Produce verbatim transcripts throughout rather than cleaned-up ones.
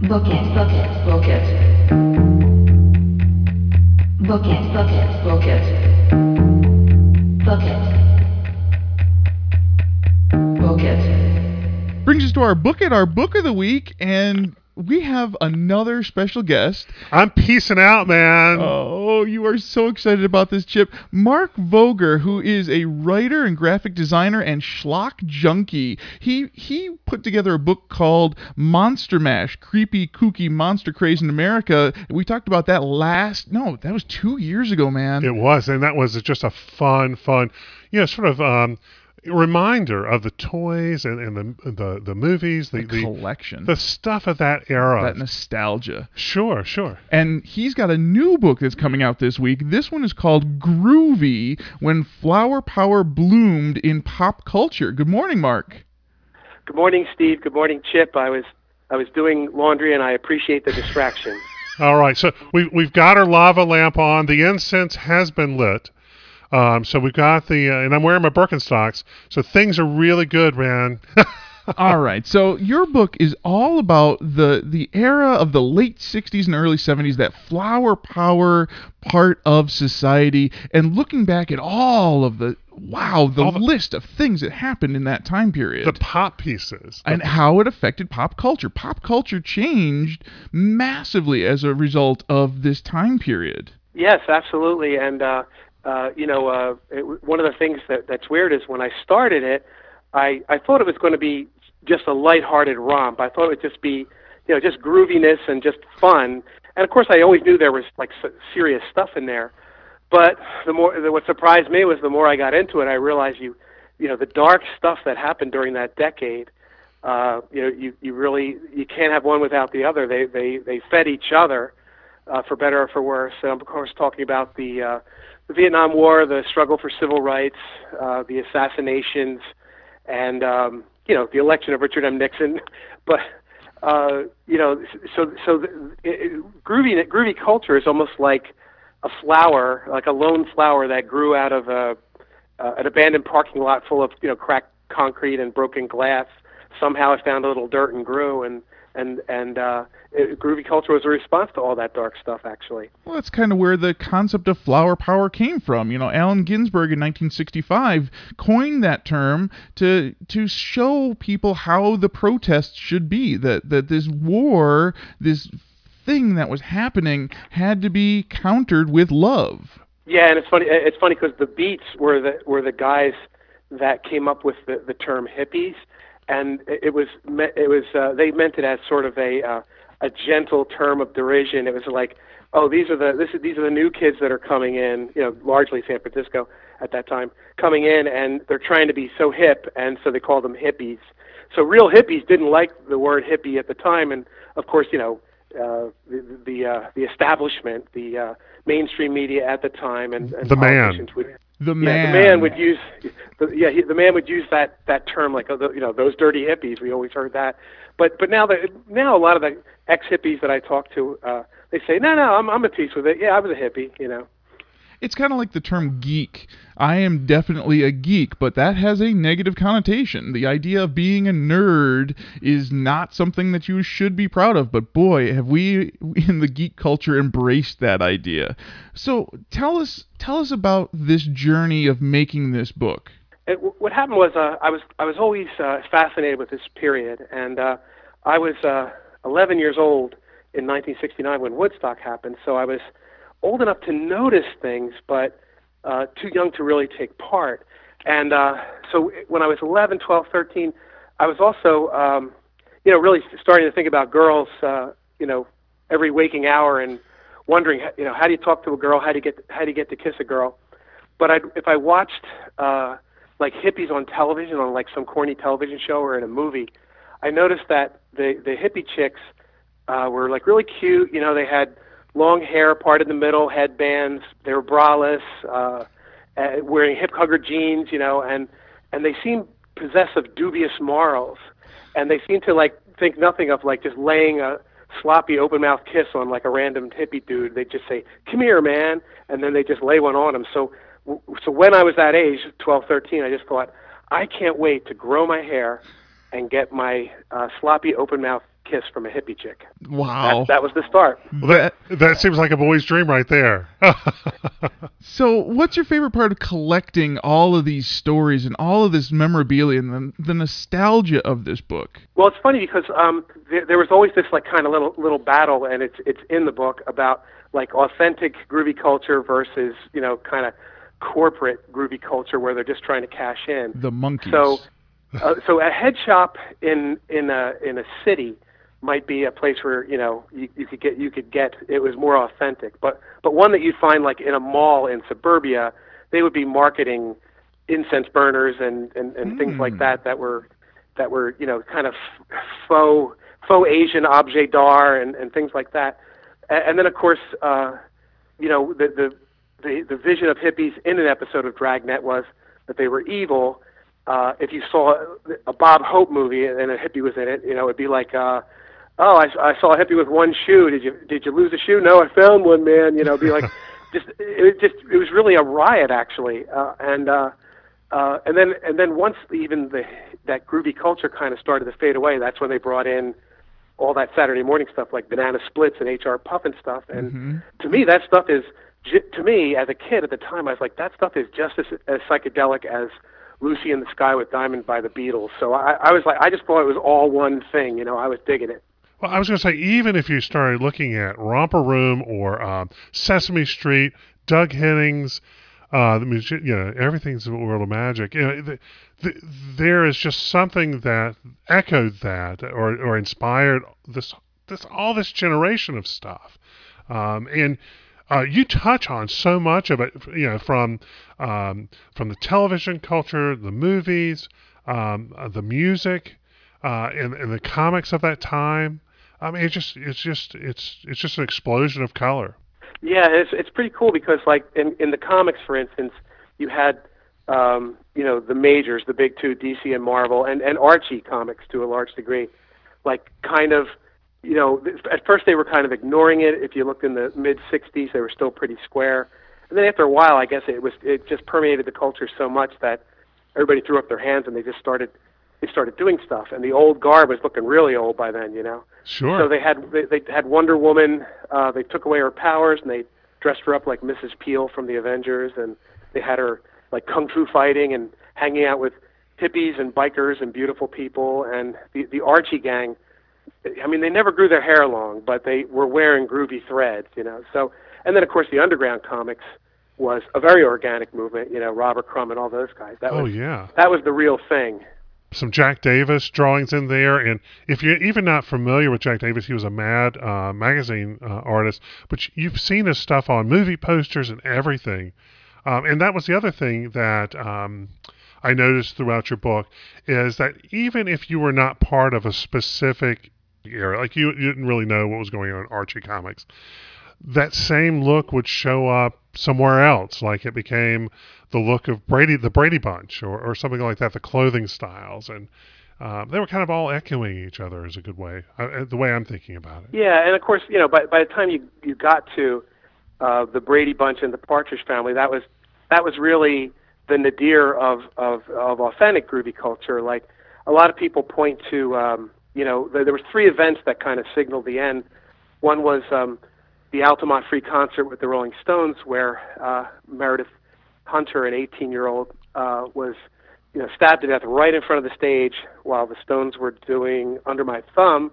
Book it, book it, book it. Book it, book it, book it. Book it. Book it. Brings us to our book it, our book of the week, and we have another special guest. I'm peacing out, man. Oh, you are so excited about this, Chip. Mark Voger, who is a writer and graphic designer and schlock junkie. He he put together a book called Monster Mash, Creepy Kooky Monster Craze in America. We talked about that last, no, that was two years ago, man. It was, and that was just a fun, fun, you know, sort of um, reminder of the toys and, and the, the the movies, the, the collection, the, the stuff of that era, that nostalgia. Sure, sure. And he's got a new book that's coming out this week. This one is called Groovy: When Flower Power Bloomed in Pop Culture. Good morning, Mark. Good morning, Steve. Good morning, Chip. I was I was doing laundry, and I appreciate the distraction. All right, so we we've got our lava lamp on. The incense has been lit. Um, so we've got the, uh, and I'm wearing my Birkenstocks, so things are really good, man. All right, so your book is all about the the era of the late sixties and early seventies, that flower power part of society, and looking back at all of the, wow, the, the list of things that happened in that time period. The pop pieces. And how it affected pop culture. Pop culture changed massively as a result of this time period. Yes, absolutely, and, uh, Uh, you know, uh, it, one of the things that, that's weird is when I started it, I, I thought it was going to be just a lighthearted romp. I thought it would just be, you know, just grooviness and just fun. And of course, I always knew there was like serious stuff in there. But the more, the, what surprised me was the more I got into it, I realized you, you know, the dark stuff that happened during that decade. Uh, you know, you, you really you can't have one without the other. They they they fed each other, uh, for better or for worse. And I'm of course talking about the uh, the Vietnam War, the struggle for civil rights, uh, the assassinations, and um, you know the election of Richard M. Nixon. But uh, you know, so so the, it, groovy groovy culture is almost like a flower, like a lone flower that grew out of a, uh, an abandoned parking lot full of you know cracked concrete and broken glass. Somehow it found a little dirt and grew, and and and uh, it, groovy culture was a response to all that dark stuff, actually. Well, that's kind of where the concept of flower power came from. You know, Allen Ginsberg in nineteen sixty-five coined that term to to show people how the protests should be. That that this war, this thing that was happening, had to be countered with love. Yeah, and it's funny. It's funny because the Beats were the were the guys that came up with the, the term hippies. And it was it was uh, they meant it as sort of a uh, a gentle term of derision. It was like, oh, these are the this is, these are the new kids that are coming in, you know, largely San Francisco at that time, coming in, and they're trying to be so hip, and so they called them hippies. So real hippies didn't like the word hippie at the time, and of course, you know, uh, the the, uh, the establishment, the uh, mainstream media at the time, and, and the politicians man. would. The yeah, man. the man would use, the, yeah, he, the man would use that, that term, like, oh, the, you know, those dirty hippies. We always heard that, but but now the now a lot of the ex hippies that I talk to, uh, they say, no, no, I'm I'm at peace with it. Yeah, I was a hippie, you know. It's kind of like the term geek. I am definitely a geek, but that has a negative connotation. The idea of being a nerd is not something that you should be proud of, but boy, have we in the geek culture embraced that idea. So tell us tell us about this journey of making this book. It, what happened was uh, I was I was always uh, fascinated with this period, and uh, I was uh, eleven years old in nineteen sixty-nine when Woodstock happened, so I was old enough to notice things, but uh, too young to really take part. And uh, so when I was eleven, twelve, thirteen, I was also, um, you know, really starting to think about girls, uh, you know, every waking hour, and wondering, you know, how do you talk to a girl? How do you get how do you get to kiss a girl? But I'd, if I watched uh, like hippies on television, on like some corny television show or in a movie, I noticed that the the hippie chicks uh, were like really cute. You know, they had long hair parted in the middle, headbands. They were braless, uh, uh, wearing hip hugger jeans, you know, and and they seemed possessed of dubious morals, and they seemed to like think nothing of like just laying a sloppy open mouth kiss on like a random hippie dude. They just say, "Come here, man," and then they just lay one on him. So so when I was that age, twelve, thirteen, I just thought, I can't wait to grow my hair and get my uh, sloppy open mouth kiss from a hippie chick. Wow. That, that was the start. That, That seems like a boy's dream right there. so what's your favorite part of collecting all of these stories and all of this memorabilia and the, the nostalgia of this book? Well, it's funny because um, there, there was always this like kind of little little battle, and it's it's in the book about like authentic groovy culture versus, you know, kind of corporate groovy culture where they're just trying to cash in. The monkeys. So, uh, so a head shop in in a in a city might be a place where, you know, you, you could get you could get it was more authentic. But but one that you'd find like in a mall in suburbia, they would be marketing incense burners and and, and Mm. things like that that were that were you know kind of faux faux Asian objet d'art and, and things like that. And, and then of course, uh, you know, the, the the the vision of hippies in an episode of Dragnet was that they were evil. Uh, if you saw a Bob Hope movie and a hippie was in it, you know, it'd be like, uh, oh, I, I saw a hippie with one shoe. Did you did you lose a shoe? No, I found one, man. You know, it'd be like, just it just it was really a riot actually. Uh, and uh, uh, and then and then once even the that groovy culture kind of started to fade away, that's when they brought in all that Saturday morning stuff like Banana Splits and H R Puffin stuff. And Mhm. to me, that stuff is to me as a kid at the time, I was like, that stuff is just as, as psychedelic as Lucy in the Sky with Diamond by the Beatles. So I, I was like, I just thought it was all one thing. You know, I was digging it. Well, I was going to say, even if you started looking at Romper Room or um, Sesame Street, Doug Hennings, uh, the music, you know, everything's a world of magic. You know, the, the, there is just something that echoed that or or inspired this this all this generation of stuff, um, and. Uh, you touch on so much of it, you know, from um, from the television culture, the movies, um, uh, the music, uh, and, and the comics of that time. I mean, it's just it's just it's it's just an explosion of color. Yeah, it's it's pretty cool because like in in the comics, for instance, you had um, you know the majors, the big two, D C and Marvel, and and Archie comics to a large degree, like kind of. You know, at first they were kind of ignoring it. If you looked in the mid sixties, they were still pretty square. And then after a while, I guess it was it just permeated the culture so much that everybody threw up their hands and they just started they started doing stuff. And the old guard was looking really old by then, you know. Sure. So they had they, they had Wonder Woman. Uh, they took away her powers and they dressed her up like Missus Peel from the Avengers, and they had her like kung fu fighting and hanging out with hippies and bikers and beautiful people. And the the Archie gang. I mean, they never grew their hair long, but they were wearing groovy threads, you know. So, and then of course the underground comics was a very organic movement, you know, Robert Crumb and all those guys. That oh was, yeah, that was the real thing. Some Jack Davis drawings in there, and if you're even not familiar with Jack Davis, he was a Mad uh, magazine uh, artist, but you've seen his stuff on movie posters and everything. Um, and that was the other thing that um, I noticed throughout your book is that even if you were not part of a specific era, like you, you didn't really know what was going on in Archie comics, that same look would show up somewhere else. Like it became the look of Brady, the Brady Bunch, or, or something like that. The clothing styles, and um, they were kind of all echoing each other. Is a good way, uh, the way I'm thinking about it. Yeah, and of course, you know, by by the time you you got to uh, the Brady Bunch and the Partridge Family, that was that was really the nadir of of, of authentic groovy culture. Like a lot of people point to. Um, You know, there, there were three events that kind of signaled the end. One was um, the Altamont Free Concert with the Rolling Stones, where uh, Meredith Hunter, an eighteen-year-old, uh, was, you know, stabbed to death right in front of the stage while the Stones were doing "Under My Thumb"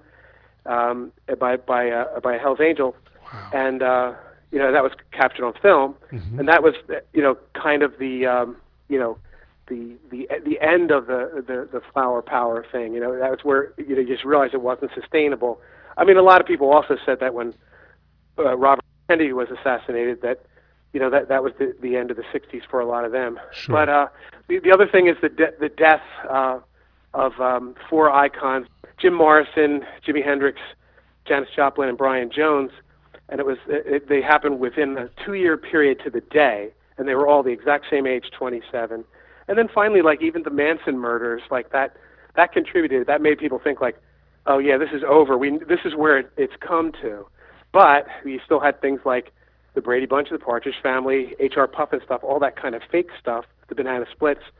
um, by by uh, by Hell's Angel, Wow. and uh, you know that was captured on film, Mhm. and that was, you know, kind of the um, you know. the the the end of the, the the flower power thing. You know, that was where you know you just realized it wasn't sustainable. I mean, a lot of people also said that when uh, Robert Kennedy was assassinated, that you know that that was the, the end of the sixties for a lot of them. Sure. But uh, the the other thing is the de- the death uh, of um, four icons: Jim Morrison, Jimi Hendrix, Janis Joplin, and Brian Jones. And it was it, they happened within a two-year period to the day, and they were all the exact same age, twenty-seven. And then finally, like even the Manson murders, like that, that contributed. That made people think like, oh yeah, this is over. We this is where it, it's come to. But you still had things like the Brady Bunch, the Partridge Family, H R Puffin stuff, all that kind of fake stuff, the Banana Splits,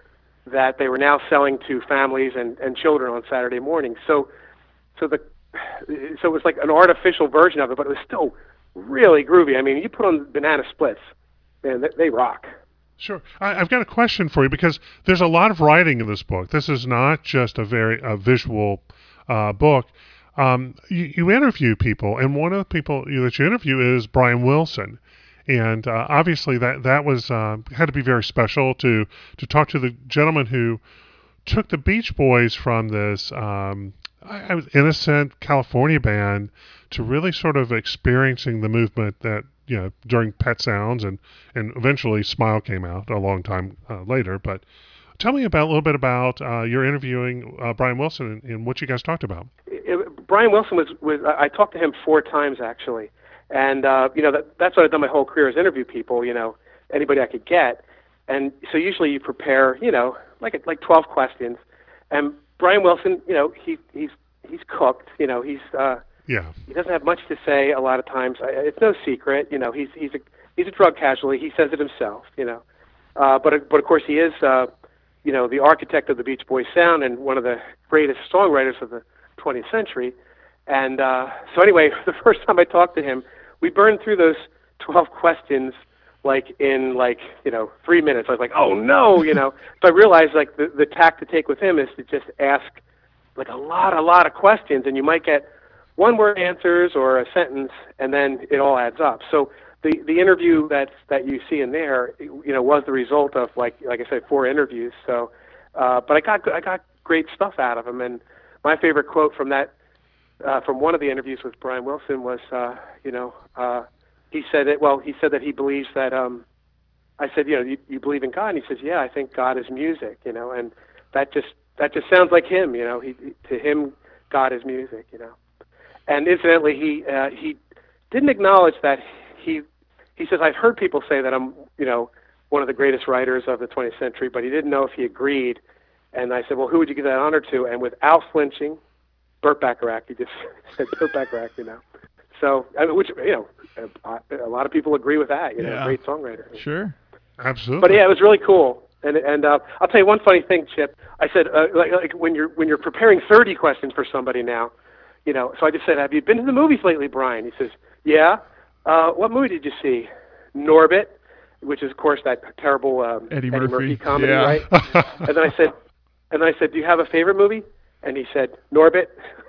that they were now selling to families and, and children on Saturday mornings. So, so the so it was like an artificial version of it, but it was still really groovy. I mean, you put on Banana Splits, man, they, they rock. Sure. I, I've got a question for you because there's a lot of writing in this book. This is not just a very a visual uh, book. Um, you, you interview people, and one of the people you, that you interview is Brian Wilson. And uh, obviously that that was uh, had to be very special to to talk to the gentleman who took the Beach Boys from this um, I, I was innocent California band to really sort of experiencing the movement that, you know, during Pet Sounds, and, and eventually Smile came out a long time uh, later. But tell me about a little bit about uh, your interviewing uh, Brian Wilson and, and what you guys talked about. It, it, Brian Wilson was, was I talked to him four times actually, and uh, you know that, that's what I've done my whole career is interview people, you know, anybody I could get, and so usually you prepare, you know, like like twelve questions, and Brian Wilson, you know, he he's he's cooked, you know, he's uh, yeah, he doesn't have much to say a lot of times. I, it's no secret, you know, he's he's a he's a drug casualty. He says it himself, you know, uh, but but of course he is, uh, you know, the architect of the Beach Boys sound and one of the greatest songwriters of the twentieth century. And uh, so anyway, the first time I talked to him, we burned through those twelve questions like in like, you know, three minutes. I was like, oh no, you know. So I realized like the, the tack to take with him is to just ask like a lot, a lot of questions, and you might get one word answers or a sentence, and then it all adds up. So the the interview that that you see in there, you know, was the result of like like I said, four interviews. So, uh, but I got I got great stuff out of him, and my favorite quote from that uh, from one of the interviews with Brian Wilson was, uh, you know, uh, he said it. Well, he said that he believes that. Um, I said, you know, you, you believe in God? And he says, yeah, I think God is music. You know, and that just that just sounds like him. You know, he to him, God is music. You know, and incidentally, he uh, he didn't acknowledge that he. He says, I've heard people say that I'm, you know, one of the greatest writers of the twentieth century, but he didn't know if he agreed. And I said, well, who would you give that honor to? And without flinching, Burt Bacharach. He just said Burt Bacharach, you know. So, I mean, which, you know, a, a lot of people agree with that, you know, Yeah. great songwriter. Sure. Absolutely. But yeah, it was really cool. And and uh, I'll tell you one funny thing, Chip. I said, uh, like, like when you're when you're preparing thirty questions for somebody now, you know, so I just said, have you been to the movies lately, Brian? He says, yeah. Uh, what movie did you see? Norbit, which is, of course, that terrible um, Eddie Eddie Murphy. Murphy comedy, Yeah. right? And then I said, and then I said, do you have a favorite movie? And he said, Norbit.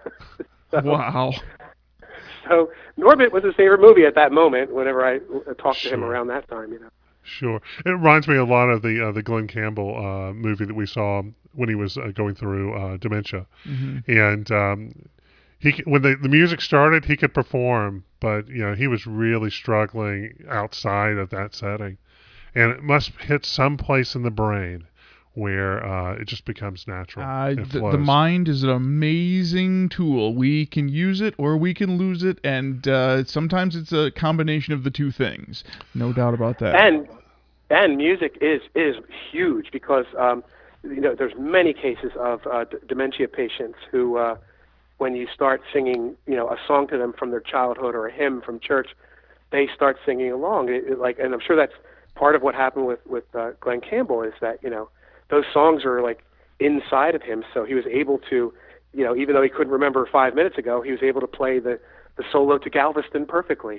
so, Wow. so Norbit was his favorite movie at that moment. Whenever I uh, talked to him Sure. around that time, you know. Sure. It reminds me a lot of the uh, the Glenn Campbell uh, movie that we saw when he was uh, going through uh, dementia. Mm-hmm. And um, he c- when the, the music started, he could perform, but you know he was really struggling outside of that setting. And it must hit some place in the brain where uh, it just becomes natural. Uh, It the, flows. the mind is an amazing tool. We can use it or we can lose it, and uh, sometimes it's a combination of the two things. No doubt about that. And and music is is huge because um, you know there's many cases of uh, d- dementia patients who, uh, when you start singing, you know, a song to them from their childhood or a hymn from church, they start singing along. It, it, like, and I'm sure that's part of what happened with with uh, Glenn Campbell is that you know those songs are like inside of him, so he was able to, you know, even though he couldn't remember five minutes ago, he was able to play the the solo to Galveston perfectly.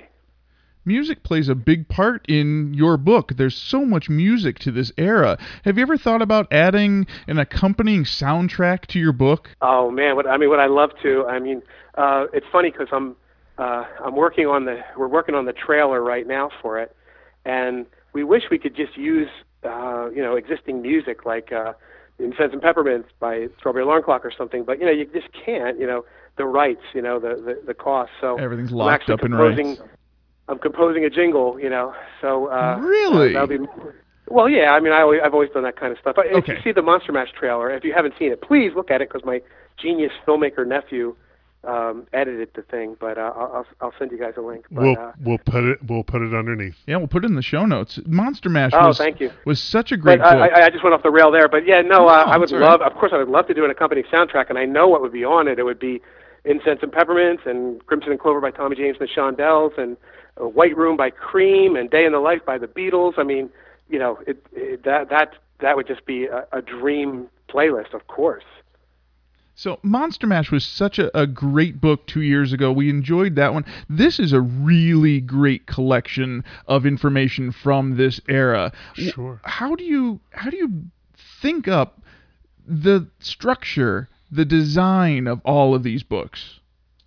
Music plays a big part in your book. There's so much music to this era. Have you ever thought about adding an accompanying soundtrack to your book? Oh man, what I mean, what I love to. I mean, uh, it's funny because I'm uh, I'm working on the we're working on the trailer right now for it, and we wish we could just use uh, you know existing music like uh, Incense and Peppermints by Strawberry Alarm Clock or something, but you know you just can't. You know the rights, you know the the, the cost. So Everything's I'm locked actually up in composing, rights. I'm composing a jingle, you know. So uh, Really? uh, that'll be. Well, yeah. I mean, I always, I've always done that kind of stuff. If Okay. you see the Monster Mash trailer, if you haven't seen it, please look at it because my genius filmmaker nephew um, edited the thing. But uh, I'll, I'll I'll send you guys a link. But, We'll uh, we'll put it we'll put it underneath. Yeah, we'll put it in the show notes. Monster Mash Oh, was, thank you. was such a great but book. I, I just went off the rail there. But yeah, no, uh, No, I would it's all right. love. Of course, I would love to do an accompanying soundtrack, and I know what would be on it. It would be Incense and Peppermints, and Crimson and Clover by Tommy James and the Shondells, and uh, White Room by Cream, and Day in the Life by the Beatles. I mean, you know, it, it, that that that would just be a, a dream playlist, of course. So Monster Mash was such a, a great book two years ago. We enjoyed that one. This is a really great collection of information from this era. Sure. How do you how do you think up the structure, the design of all of these books?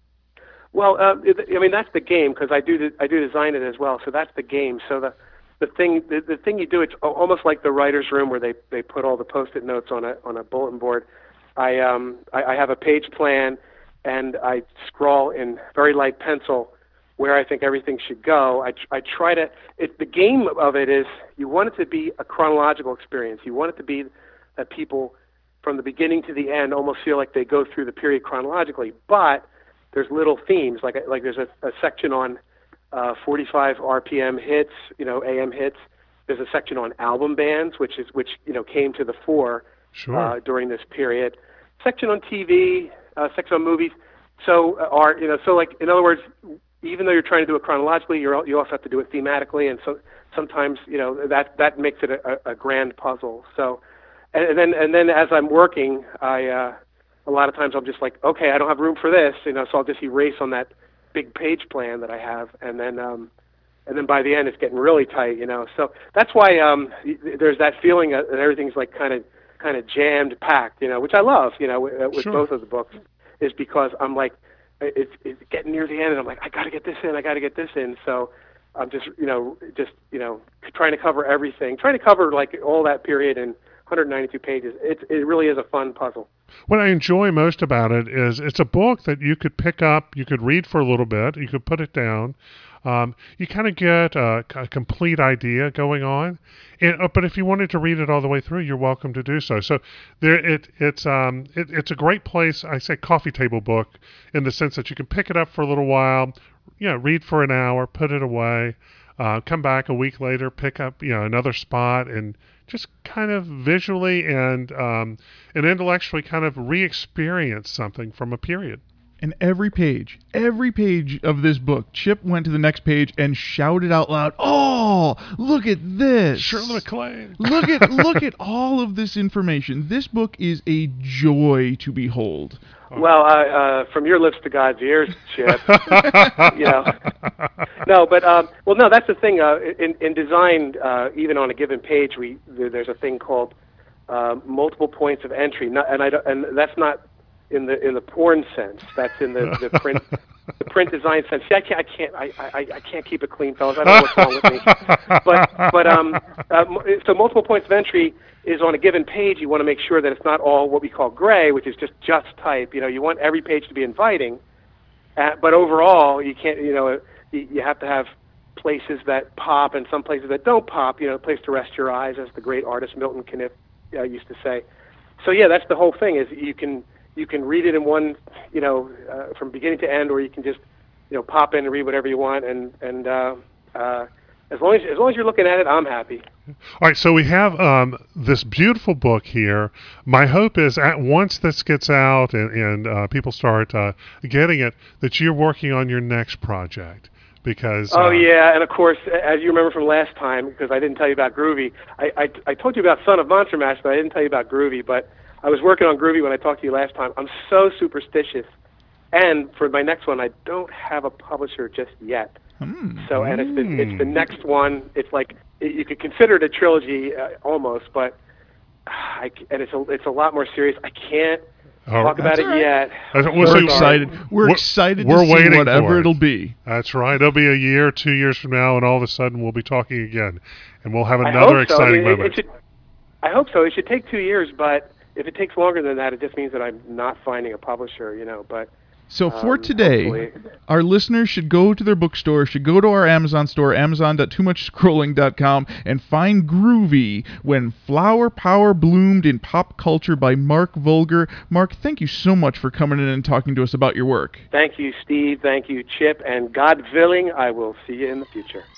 Well, uh, I mean that's the game, because I do I do design it as well. So that's the game. So the the thing the, the thing you do, it's almost like the writer's room where they, they put all the Post-it notes on a on a bulletin board. I um I, I have a page plan, and I scrawl in very light pencil where I think everything should go. I I try to. It, the game of it is you want it to be a chronological experience. You want it to be that people from the beginning to the end almost feel like they go through the period chronologically, but there's little themes, like like there's a, a section on uh, forty-five R P M hits, you know, A M hits. There's a section on album bands, which is which you know came to the fore Sure. uh, during this period. Section on T V, uh, section on movies. So uh, art, you know, so like in other words, even though you're trying to do it chronologically, you're you also have to do it thematically, and so sometimes you know that that makes it a, a grand puzzle. So, and, and then and then as I'm working, I. Uh, A lot of times I'm just like, okay, I don't have room for this, you know, so I'll just erase on that big page plan that I have, and then, um, and then by the end it's getting really tight, you know. So that's why um, there's that feeling that everything's like kind of, kind of jammed, packed, you know, which I love, you know, with, with Sure. both of the books, is because I'm like, it's, it's getting near the end, and I'm like, I got to get this in, I got to get this in. So I'm just, you know, just, you know, trying to cover everything, trying to cover like all that period in one hundred ninety-two pages. It it really is a fun puzzle. What I enjoy most about it is it's a book that you could pick up, you could read for a little bit, you could put it down. Um, you kind of get a, a complete idea going on. And, uh, but if you wanted to read it all the way through, you're welcome to do so. So there, it, it's um, it, it's a great place. I say coffee table book in the sense that you can pick it up for a little while, you know, read for an hour, put it away, uh, come back a week later, pick up you know another spot, and just kind of visually and um, and intellectually kind of re-experience something from a period. And every page, every page of this book, Chip went to the next page and shouted out loud, "Oh, look at this! Shirley MacLaine. look at look at all of this information. This book is a joy to behold." Well, uh, uh, from your lips to God's ears, Chip. you know. No, but um, well, no, that's the thing. Uh, in, in design, uh, even on a given page, we there, there's a thing called uh, multiple points of entry, not, and I don't, and that's not in the in the porn sense. That's in the, the print the print design sense. See, I can't I can't I, I, I can't keep it clean, fellas. I don't know what's wrong with me. But but um, uh, so multiple points of entry is on a given page. You want to make sure that it's not all what we call gray, which is just just type. You know, you want every page to be inviting, uh, but overall, you can't. You know, you, you have to have places that pop and some places that don't pop. You know, a place to rest your eyes, as the great artist Milton Caniff uh, used to say. So yeah, that's the whole thing. Is you can you can read it in one, you know, uh, from beginning to end, or you can just, you know, pop in and read whatever you want, and and uh, uh, as long as as long as you're looking at it, I'm happy. All right, so we have um, this beautiful book here. My hope is at once this gets out and, and uh, people start uh, getting it, that you're working on your next project. Because oh uh, yeah, and of course, as you remember from last time, because I didn't tell you about Groovy, I, I I told you about Son of Monster Mash, but I didn't tell you about Groovy. But I was working on Groovy when I talked to you last time. I'm so superstitious, and for my next one, I don't have a publisher just yet. Hmm. So, and it's the it's the next one. It's like you could consider it a trilogy uh, almost, but I, and it's a it's a lot more serious. I can't Oh, talk about that's it all right. yet. I don't- We're so- excited. We're, We're- excited we're to see waiting whatever for it. it'll be. That's right. It'll be a year, two years from now, and all of a sudden we'll be talking again, and we'll have I another hope so. I exciting mean, it- moment. It should, I hope so. It should take two years, but if it takes longer than that, it just means that I'm not finding a publisher, you know. But So for Um, today, hopefully. our listeners should go to their bookstore, should go to our Amazon store, amazon dot too much scrolling dot com, and find Groovy, When Flower Power Bloomed in Pop Culture by Mark Vulgar. Mark, thank you so much for coming in and talking to us about your work. thank you, Steve. Thank you, Chip. And God willing, I will see you in the future.